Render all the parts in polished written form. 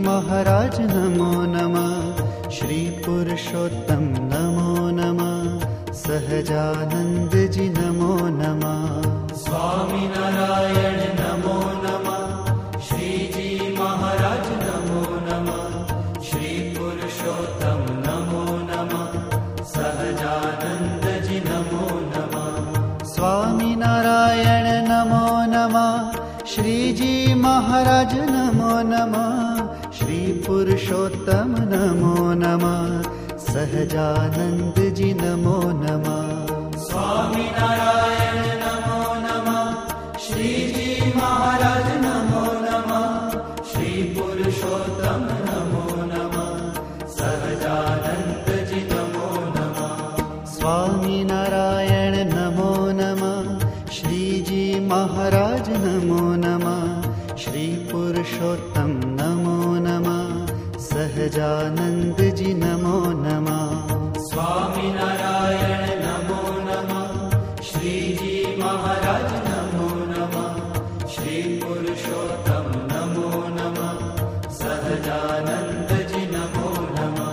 महाराज नमो नमः, श्री पुरुषोत्तम नमो नमः, सहजानंद जी नमो नमः, स्वामी नारायण नमो नमः, श्री जी महाराज नमो नमः, श्री पुरुषोत्तम नमो नमः, सहजानंद जी नमो नमः, स्वामी नारायण नमो नमः, श्री जी महाराज नमो नमः, श्री पुरुषोत्तम नमो नमः, सहजानंद जी नमो नमः, स्वामी नारायण नमो नमः, श्री जी महाराज नमो नमः, श्री पुरुषोत्तम नमो नमः, सहजानंद जी नमो नमः, स्वामी नारायण नमो नमः, श्री जी महाराज नमो नमः, श्री पुरुषोत्तम नमो नमः, सहजानंद जी नमो नमः, स्वामी नारायण नमो नमः, श्री जी महाराज नमो नमः, श्री पुरुषोत्तम नमो नमः, सहजानंद जी नमो नमः,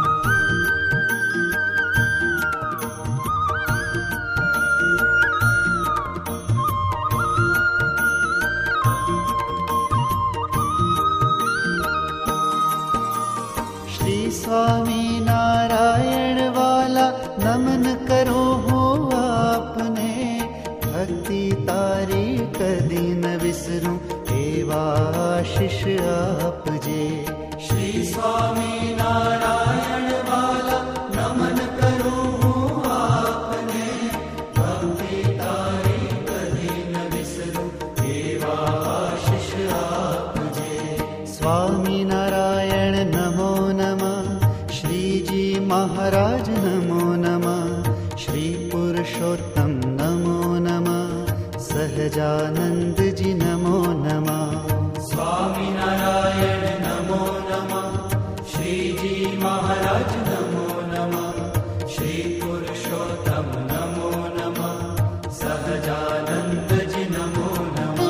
श्री स्वामी नारायण वाला नमन करो हो आपने, भक्ति तारी कदी न विसरूं एवा आशीष आप जे, श्री स्वामी नारायण वाला नमन करो आपने, भक्ति तारी कदी न विसरूं एवा आशीष आप जे, स्वामी नारायण नमो नमः, श्री जी महाराज नमो नमः, श्री पुरुषोत्तम नमो नमः, सहजानंद जी नमो नमः, स्वामी नारायण नमो नमः, श्री जी महाराज नमो नमः, श्री पुरुषोत्तम नमो नमः, सहजानंद जी नमो नमः,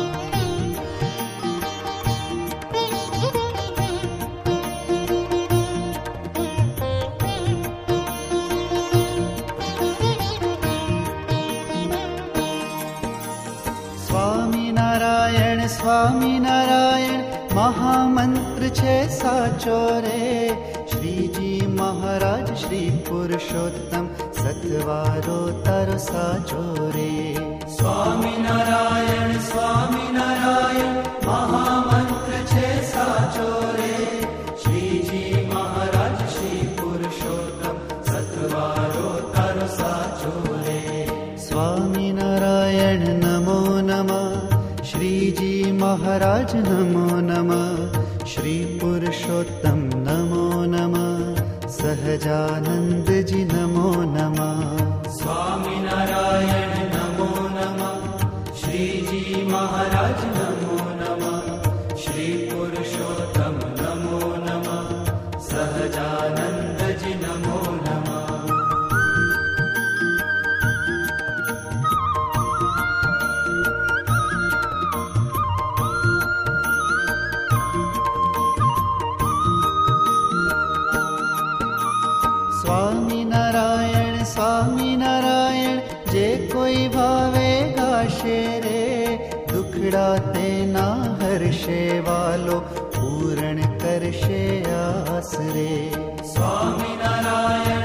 स्वामी नारायण महामंत्र छे साचो रे, श्री जी महाराज श्री पुरुषोत्तम सतवारो तारो साचो रे, स्वामी नारायण महामंत्र छे साचो रे, श्री जी महाराज श्री पुरुषोत्तम सतवारो तारो साचो रे, स्वामी नारायण नमो नमः, श्री जी महाराज नमो नमः, श्री पुरुषोत्तम नमो नमः, सहजानंद जी नमो नमः, स्वामी नारायण नमो नमः, श्री जी महाराज नमो नमः, श्री पुरुषोत्तम नमो नमः, सहजानंद जी नमो नमः, स्वामी नारायण जे कोई भावे गाशे रे, दुखड़ा ते ना हर्षे वालो पूर्ण करशे आस रे, स्वामी नारायण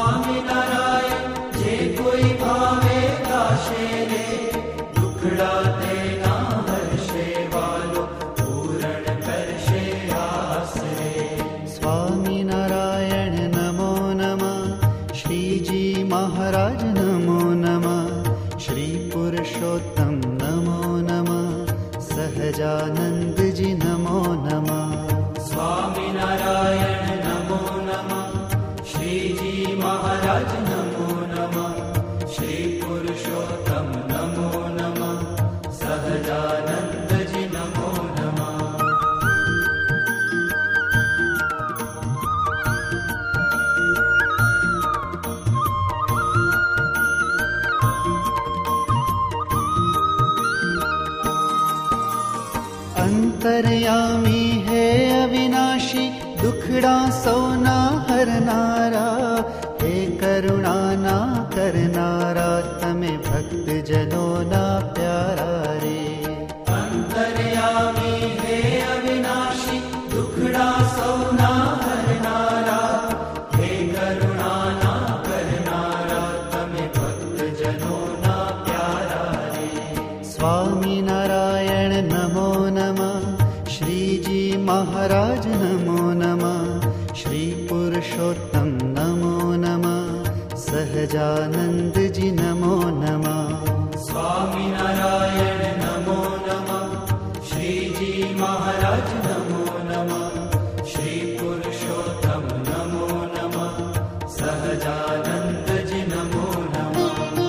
जे कोई भावे गाशे रे, दुखड़ा ते ना हर्षे वालो पूर्ण करशे आस रे, स्वामी नारायण नमो नमः, श्री जी महाराज नमो नमः, श्री पुरुषोत्तम नमो नमः, सहजानंद जी नमो नमः, स्वामी नारायण नमो नमः, श्री अंतर्यामी है अविनाशी दुखड़ा सोना हरनारा हे करुणा ना करनारा तमे भक्त जनों ना प्यारा रे। अंतर्यामी है अविनाशी दुखड़ा सोना हरनारा हे करुणा ना करनारा तमे भक्त जनों ना प्यारा रे। स्वामी नारायण नमो नमः, श्री जी महाराज नमो नमः, श्री पुरुषोत्तम नमो नमः, सहजानंद जी नमो नमः। स्वामी नारायण नमो नमः, श्री जी महाराज नमो नमः, श्री पुरुषोत्तम नमो नमः, सहजानंद जी नमो नमः।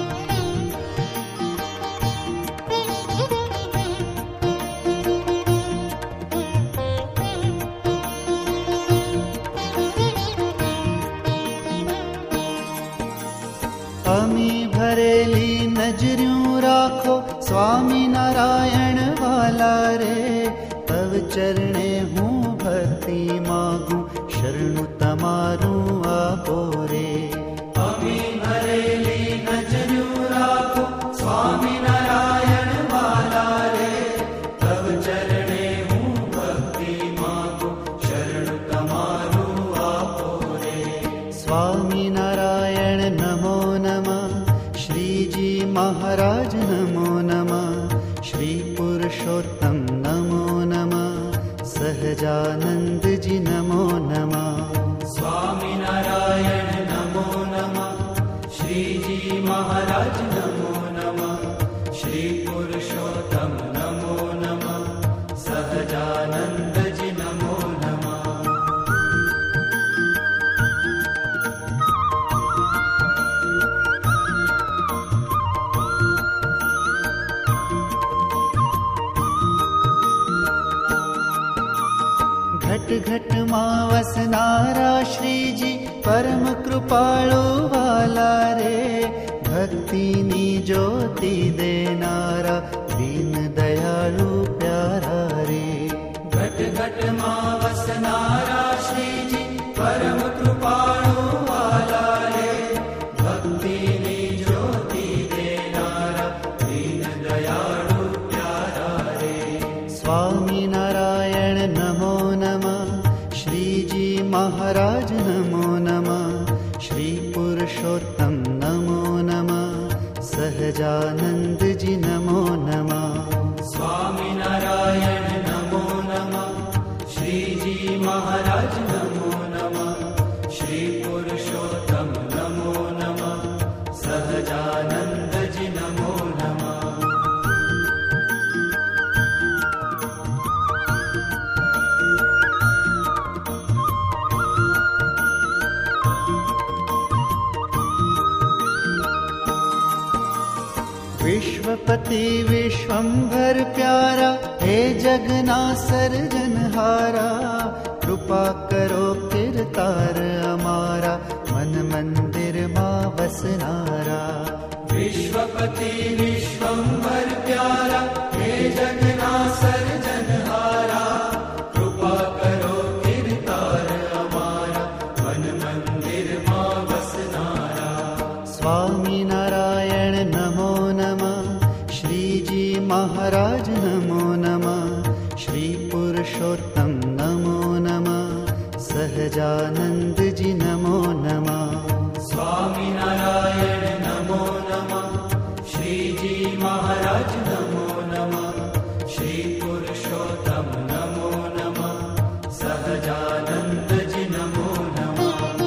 अमी भरेली नजरियों राखो स्वामी नारायण वाला रे, तव चरणे हूँ भक्ति मागू शरणु तमारू आपो रे। अमी भरेली नजरियों राखो स्वामी नारायण वाला रे, तव चरणे हूँ भक्ति मागो शरण तमारू आपो रे। स्वामी नारायण नमो नमः, श्री जी महाराज नमो नमः, श्री पुरुषोत्तम नमो नमः, सहजानंद जी नमो नमः। स्वामी नारायण नमो नमः, श्री जी महाराज नमो नमः, श्री पुरुषोत्तम नमो नमः, सहजानंद जी नमो नमः। घट घट मां वसनारा श्री जी परम कृपाळु वाला रे, भक्ति नी ज्योति देनारा दीन दयालु प्यारा रे। घट घट मां वसनारा श्री जी परम कृपाळु वाला रे, भक्ति नी ज्योति देनारा दीन दयालु प्यारा रे। स्वामी नारायण नमो नमः, श्री जी महाराज नमो नमः, श्री पुरुषोत्तम नमो नमः, सहजानंद जी नमो नमः। स्वामी नारायण नमो नमः, श्री जी महाराज नमो नमः, श्री पुरुषोत्तम नमो नमः, सहजानंद जी नमो नमः। विश्वपति विश्वंभर प्यारा हे जगना सर्जनहारा, कृपा करो किरतार हमारा मन मंदिर मां बसनारा। विश्वपति विश्वंभर प्यारा हे जगना सर्जनहारा, कृपा करो किरतार हमारा मन मंदिर मां बसनारा। स्वामी नारायण नमो नमः, श्री जी महाराज नमो नमः, श्री पुरुषोत्तम नमो नमः, सहजानंद जी नमो नमः। स्वामी नारायण नमो नमः, श्री जी महाराज नमो नमः, श्री पुरुषोत्तम नमो नमः, सहजानंद जी नमो नमः।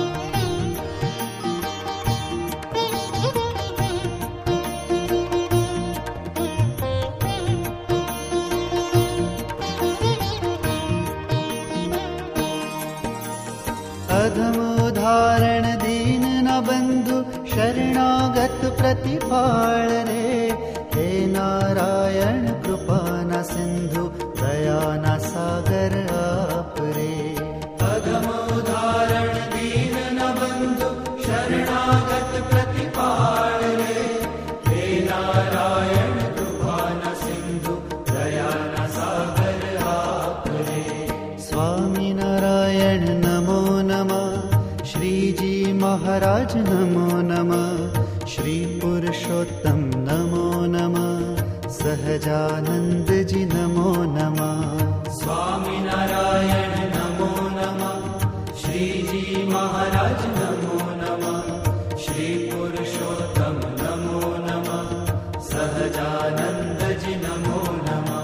अधम उदाहरण दीन न बंधु शरणागत प्रतिपाल रे, हे नारायण कृपा न सिंधु दया न सागर आप रे। अधम उदाहरण दीन न बंधु शरणागत प्रतिपाल रे, हे नारायण कृपा न सिंधु दया न सागर आप रे। स्वामी नारायण नमो नमः। श्री जी महाराज नमो नमः। श्री पुरुषोत्तम नमो नमः। सहजानंद जी नमो नमः। स्वामी नारायण नमो नमः। श्री जी महाराज नमो नमः। श्री पुरुषोत्तम नमो नमः। सहजानंद जी नमो नमः।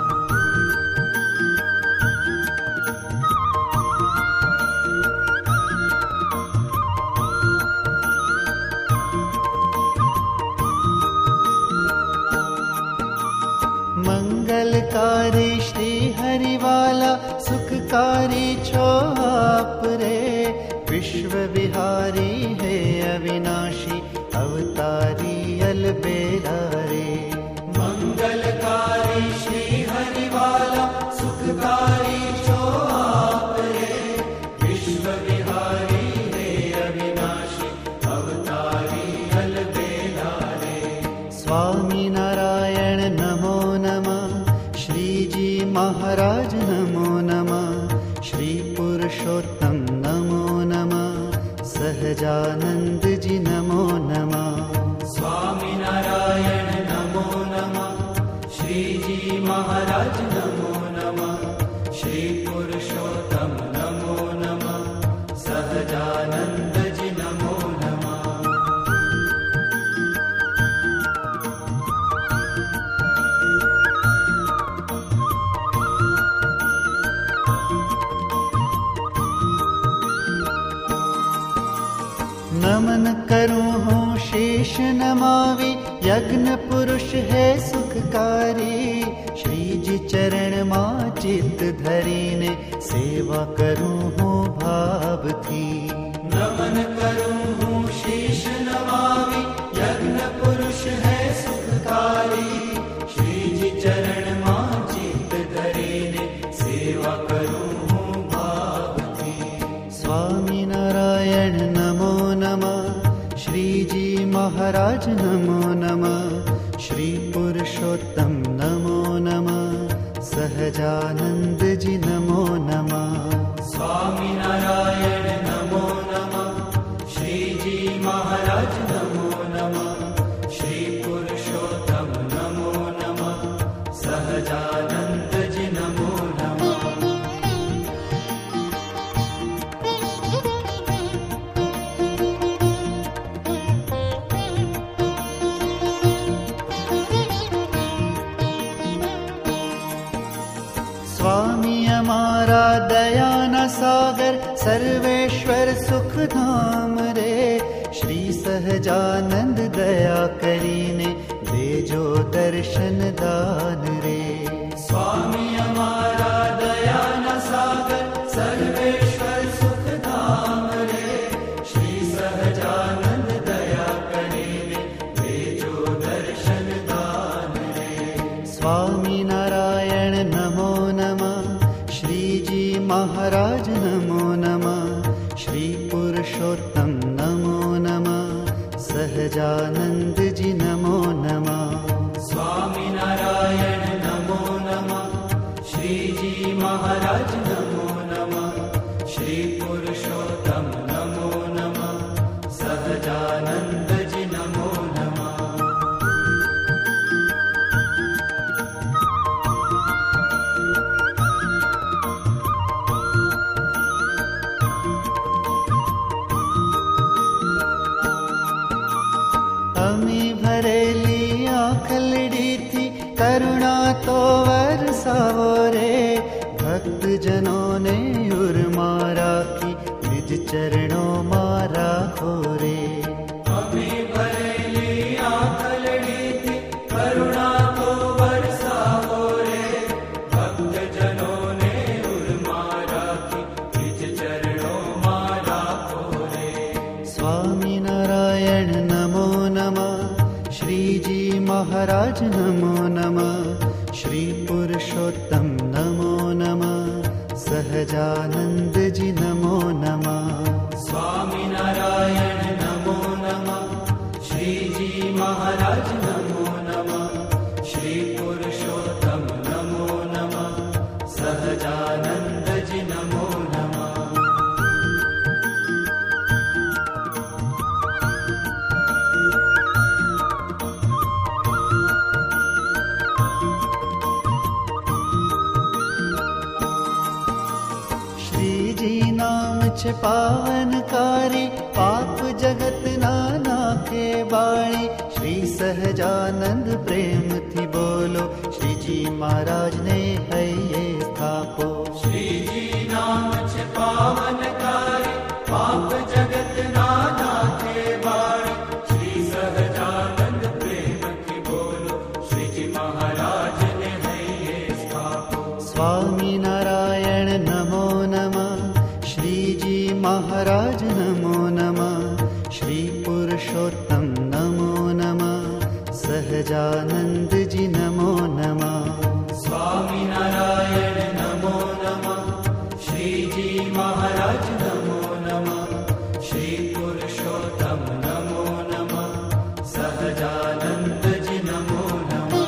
मंगलकारी श्री हरिवाला सुखकारी छो आप रे। विश्व विहारी है अविनाशी अवतारी अलबेला रे। मंगलकारी श्री हरिवाला सुखकारी छो आप रे। विश्व विहारी है अविनाशी अवतारी अलबेला रे। स्वामी नारायण नमो नमः। श्री जी महाराज नमो नमः। श्री पुरुषोत्तम नमो नमः। सहजानंद जी नमो नमः। स्वामी नारायण नमो नमः। श्री जी महाराज नमो नमः। श्री पुरुषोत्तम नमो नमः। सहजानंद जी नमो नमः। नमन करूं हूँ शेष नमावि यज्ञ पुरुष है सुखकारी। श्री जी चरण मां चित धरीने सेवा करूं हूँ भाव थी। नमन करूं हूँ शीश नमामि यज्ञ पुरुष है सुखकारी। श्री जी चरण मां चित धरीने सेवा करूं हूँ भाव थी। स्वामी नारायण नमो नमः। श्री जी महाराज नमो नमः। श्री पुरुषोत्तम नमो नमः। सहजानंद जी नमो नमः। स्वामी नारायण नमो नमः। श्री जी महाराज नमो नमः। श्री पुरुषोत्तम नमो नमः। सहजानंद जी नमो नमः। स्वामी हमारा दयाना सागर सर्वेश्वर सुख धाम रे। श्री सहजानंद दया करीने देजो दर्शन दान रे। स्वामी हमारा दया न सागर सर्वेश्वर सुख धाम रे। श्री सहजानंद दया करीने भेजो दर्शन दान रे। स्वामी नारायण नमो नमः। श्री जी महाराज नमो नमः। श्री पुरुषोत्तम नमो नमः। सहजानंद जी नमो नमः। स्वामी नारायण नमो नमः। श्री जी महाराज नमो नमः। श्री पुरुषोत्तम नमो नमः। सहजानंद जी नमो नमः। अमी भरेली आखलड़ी थी करुणा तो वरसावो रे। भक्त जनों ने उर्मारा की निज चरणों मारा खोरे। हमें भरेली आखलड़ी थी करुणा तो बरसावो रे। भक्त जनों ने उर्मारा की निज चरणों मारा खोरे। स्वामी नारायण नमो नमः। श्री जी महाराज नमो नमः। श्री पुरुषोत्तम नमो नमः। सहजानंद जी नमो नमः। स्वामी नारायण नमो नमः। श्री जी महाराज नमो नमः। श्री पुरुषोत्तम नमो नमः। सहजानंद जी छे पावनकारी, पाप जगत नाना के बाणी। श्री सहजानंद प्रेम थी बोलो, श्री जी महाराज ने है ये स्थापो। श्री जी नाम छे पावनकारी, पाप जगत नाना के बाणी। श्री सहजानंद प्रेम थी बोलो, श्री जी महाराज ने है ये स्थापो। स्वामी नारायण नमो नमः, श्री जी महाराज नमो नमः। श्री पुरुषोत्तम नमो नमः, सहजानंद जी नमो नमः। स्वामी नारायण नमो नमः, श्री जी महाराज नमो नमः। श्री पुरुषोत्तम नमो नमः, सहजानंद जी नमो नमः।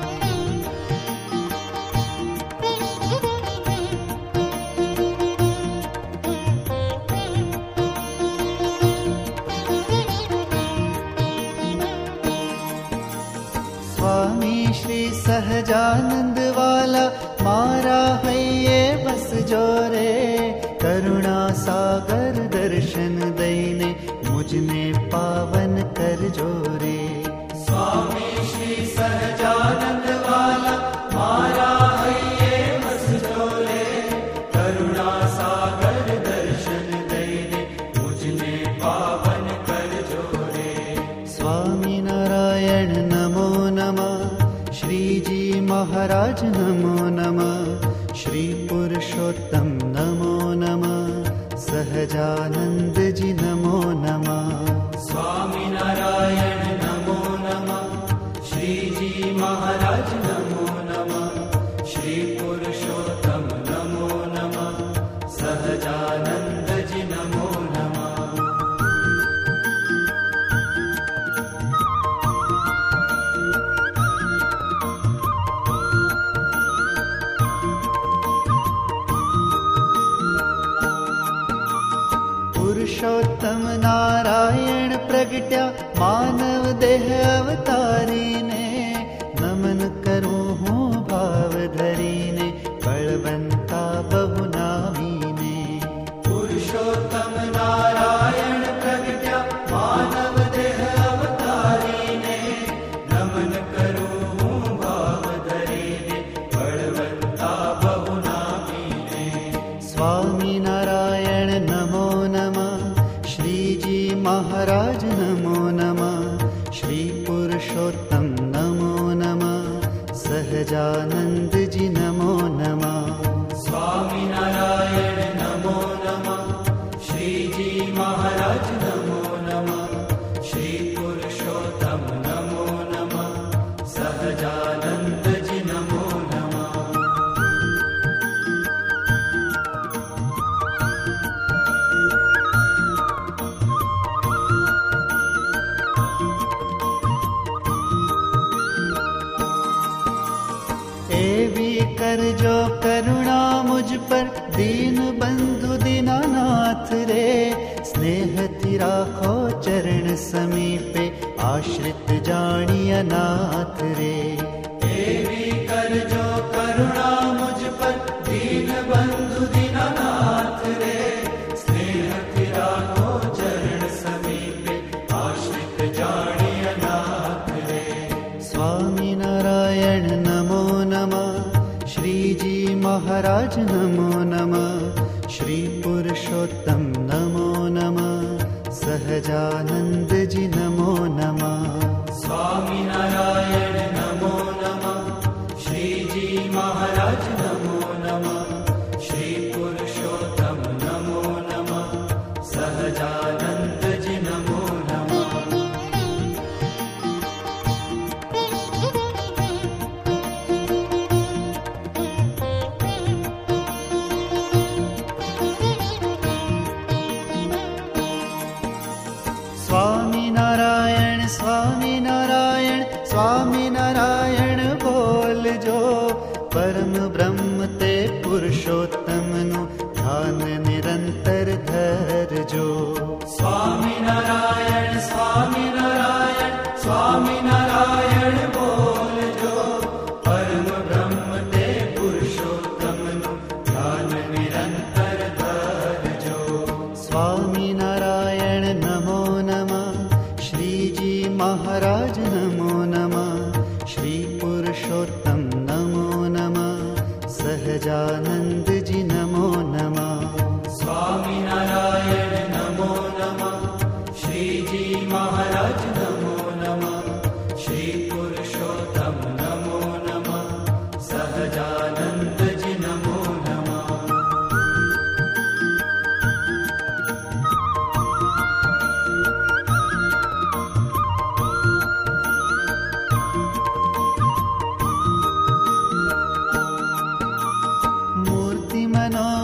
स्वामी श्री सहजानंद वाला, मारा है ये बस जोरे। करुणा सागर दर्शन देने, मुझने पावन कर जोरे। स्वामी श्री सहजानंद वाला, मारा है ये बस जोरे। करुणा सागर दर्शन देने, मुझने पावन कर जोरे। स्वामी नारायण नमो नमः, श्री जी महाराज नमो नमः। श्री पुरुषोत्तम नमो नमः, सहजानंद जी नमो नमः। स्वामी नारायण नमो नमः, श्री जी महाराज नमो नमः। श्री पुरुषोत्तम नमो नमः, सहजानंद जी नमो नमः। पुरुषोत्तम नारायण प्रगट्या, मानव देह अवतारी ने। नमन करूं हूँ भाव धरी ने, बलवंता बहुनामी ने। पुरुषोत्तम नारायण प्रगट्या, मानव देह अवतारी ने। नमन करूं हूँ भाव धरी ने, बलवंता बहुनामी ने। स्वामी नारायण नमो नमः, श्री जी महाराज नमो नमः। श्री पुरुषोत्तम नमो नमः, सहजानंद जी नमो नमः। स्वामी नारायण नमो नमः, श्री जी महाराज नमो नमः। श्री पुरुषोत्तम नमो नमः, सहजानंद जी नमो नमः। एवी कर जो करुणा मुझ पर, दीन बंधु दीनानाथ रे। स्नेह थी राखो चरण समीपे, आश्रित जानी अनाथ रे। देवी कर जो करुणा मुझ पर, दीन बंधु दीनानाथ रे। स्नेह तेरा को चरण समीपे, आश्रित जानी अनाथ रे। स्वामी नारायण नमो नमः, श्री जी महाराज नमो नमः। श्री पुरुषोत्तम नमो नमः, सहजानंद जी नमो नमः। स्वामी नारायण नमो नमः, श्री जी महाराज नमो नमः। श्री पुरुषोत्तम नमो नमः, सहजानंद जी नमो नमः। स्वामी नारायण स्वामी नारायण स्वामी नारायण बोल जो। परम ब्रह्म ते पुरुषोत्तम नु, ध्यान निरंतर धर जो। स्वामी नारायण स्वामी नारायण स्वामी नारायण बोल जो। परम ब्रह्म ते पुरुषोत्तम नु, ध्यान निरंतर धर जो।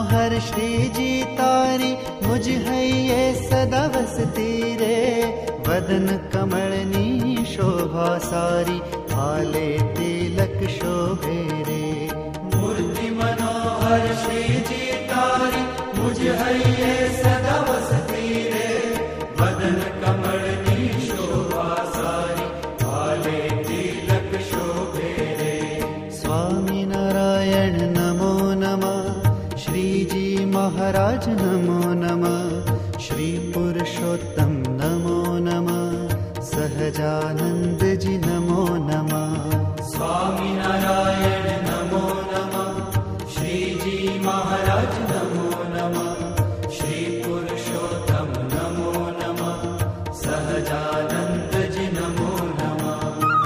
मनोहर श्री जी तारी, मुझ है ये सदा बसती रे। वदन कमलनी शोभा सारी, भाले तिलक शोभे रे। मूर्ति मनोहर श्री जी तारी, मुझ है ये सदा बसती रे। वदन कमलनी शोभा सारी, भाले तिलक शोभे रे। स्वामी नारायण नमो नमः, श्री जी महाराज नमो नमः। श्री पुरुषोत्तम नमो नमः, सहजानंद जी नमो नमः। स्वामी नारायण नमो नमः, श्री जी महाराज नमो नमः। श्री पुरुषोत्तम नमो नमः, सहजानंद जी नमो नमः।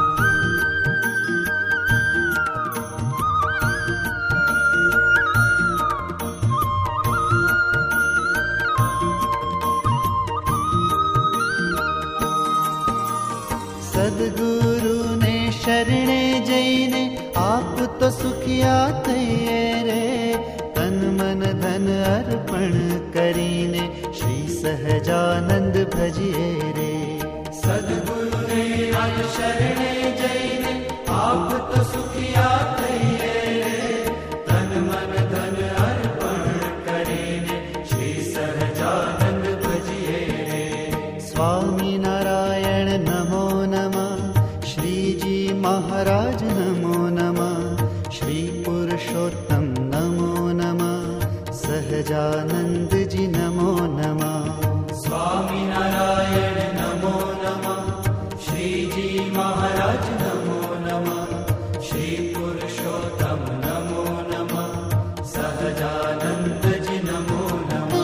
सद्गुरु ने शरणे जैने, आप तो सुखिया रे। तन मन धन अर्पण करीने, श्री सहजानंद भजिए रे। सद्गुरु ने आज शरणे जैने, आप तो सुखिया रे। तन मन धन अर्पण करीने, श्री सहजानंद भजिए रे। स्वामी नारायण नमो नमः, श्री जी महाराज नमो नमः। श्री पुरुषोत्तम नमो नमः, सहजानंद जी नमो नमः। स्वामी नारायण नमो नमः, श्री जी महाराज नमो नमः। श्री पुरुषोत्तम नमो नमः, सहजानंद जी नमो नमः।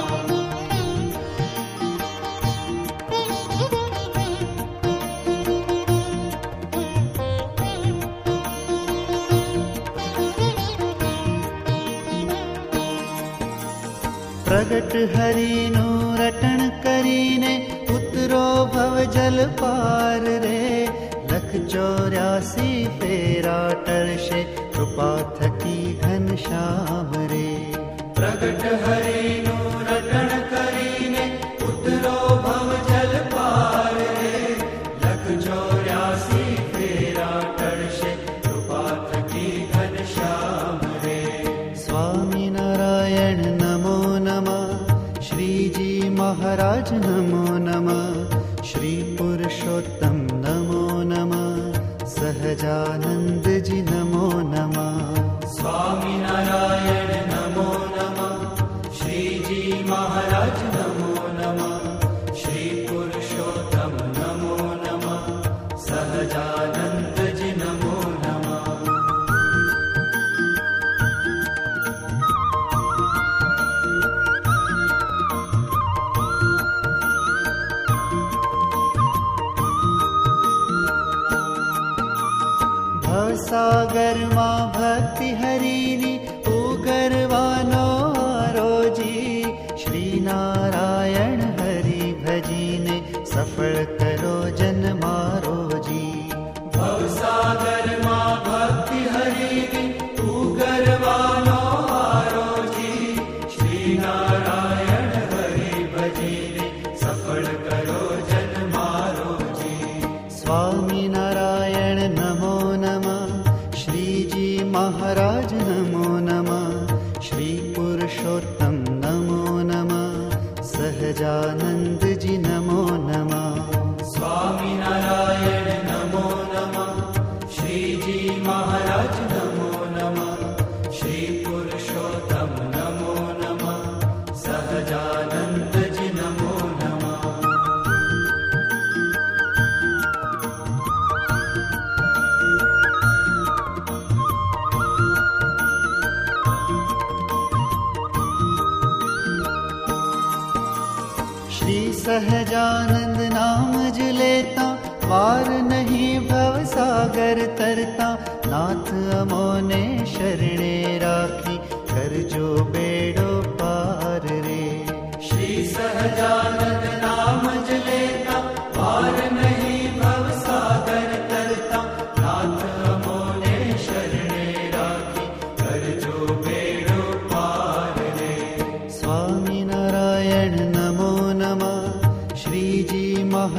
प्रगट हरिनु रटन करीने, उतरो भव जल पार रे। लख 84 फेरा टर्शे, कृपा थकी घन श्याम रे। प्रगट हरिनु रटन करीने, उतरो भव जल पार रे। लख 84 फेरा टर्शे, कृपा थकी घन श्याम रे। स्वामी नारायण नमो नमः, श्री जी महाराज नमो नमः। श्री पुरुषोत्तम नमो नमः, सहजानंद जी नमो नमः। स्वामी नारायण नमो नमः, श्री जी महाराज नमो नमः। श्री पुरुषोत्तम नमो नमः, सहजानंद जी नमो नमः। भवसागर मां भक्ति हरीनी, उगरवानो रोजी। श्री नारायण हरि भजीने, सफल करो जन मारो जी। भवसागर मां भक्ति हरिनी, उगरवानो जी। श्री नारायण हरि भजीने, सफल करो जन मारो जी। स्वामी नारायण नमो नमः, श्री जी महाराज नमो नमः। श्री पुरुषोत्तम नमो नमः, सहजानंद जी नमो नमः। स्वामी नारायण नमो नमः, श्री जी महाराज नमो नमः। श्री पुरुषोत्तम नमो नमः, सहजानंद जी नमो नमः। श्री सहजानंद नाम लेता, पार नहीं भव सागर तरता। नाथ अमोने शरणे राखी, कर जो बेड़ो पार रे। श्री सहजानंद नाम लेता, पार नहीं भव सागर तरता। नाथ अमोने शरणे राखी, कर जो बेड़ो पार रे।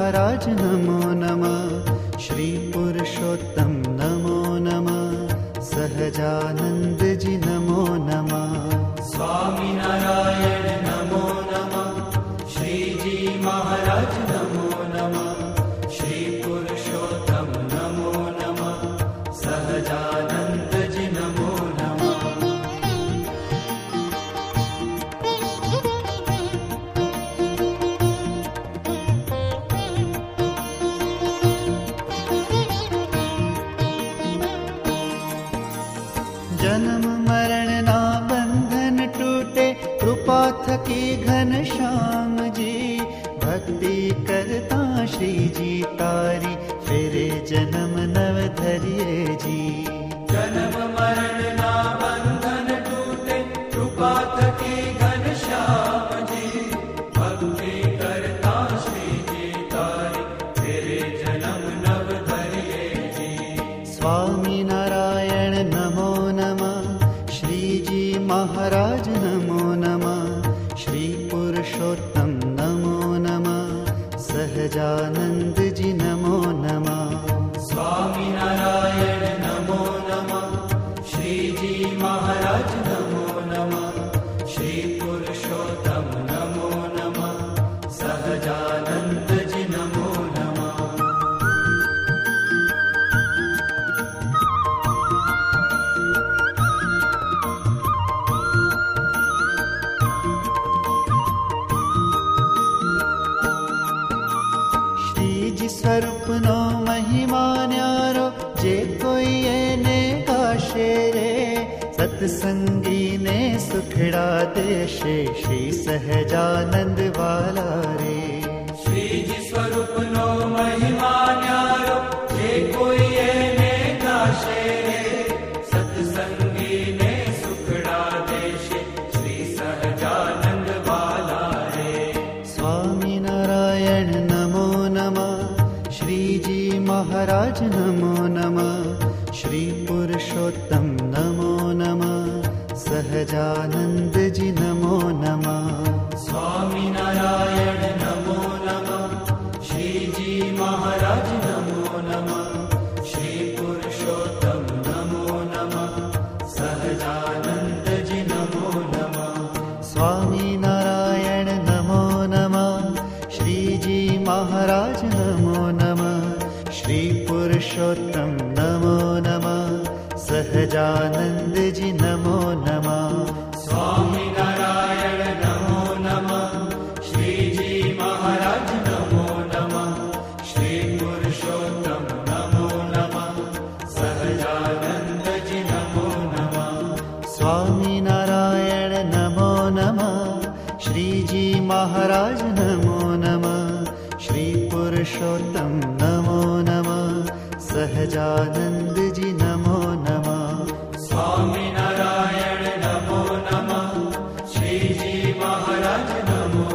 महाराज नमो नमः, श्री पुरुषोत्तम नमो नमः, सहजानंद जी नमो नमः। स्वामी नारायण नमो नमः, श्री जी महाराज नमो नमः, श्री पुरुषोत्तम नमो नमः, सहजानंद जी नमो नमः। जन्म मरण ना बंधन टूटे, कृपा थकी घन श्याम जी, भक्ति करता श्री जी तारी, फिरे जन्म नव धरिए जी। जन्म मरण ना बंधन टूटे, कृपा थकी घन श्याम जी, भक्ति करता श्री जी तारी, फिरे जन्म नव धरिए जी। स्वामी नारायण नमो नमः, श्री जी महाराज नमो नमः, श्री पुरुषोत्तम नमो नमः, सहजानंद जी नमो नमः। स्वामी नारायण नमो नमः, श्री जी महाराज नमो नमः, श्री पुरुषोत्तम नमो नमः, सहजानंद जी नमो नमः। स्वरूप नो महिमा न्यारो, जे कोई ने गाशे रे, सत्संगी ने सुखड़ा देशे, श्री सहजानंद वाला रे। श्री जी स्वरूप नो महिमा न्यारो, जे कोई ने गाशे रे, सत्संगी ने सुखड़ा देशे, श्री सहजानंद वाला रे। स्वामी नारायण नमो नमः, श्री जी महाराज नमो नमः, श्री पुरुषोत्तम नमो नमः, सहजानंद जी नमो नमः। स्वामी नारायण नमो नमः, श्री जी महाराज नमो नमः, श्री पुरुषोत्तम नमो नमः, सहजानंद जी नमो नमः। स्वामी नारायण नमो नमः, श्री जी महाराज नमो नमः, श्री पुरुषोत्तम नमो नमः, सहजानंद जी नमो नमः। स्वामी नारायण नमो नमः, श्री जी महाराज नमो नमः, श्री पुरुषोत्तम नमो नमः, सहजानंद जी नमो नमः। स्वामी नारायण नमो नमः, श्री जी महाराज नमो नमः, श्री पुरुषोत्तम नमो नमः, सहजानंद जी नमो नमः। स्वामी नारायण नमो नमः, श्री जी महाराज नमो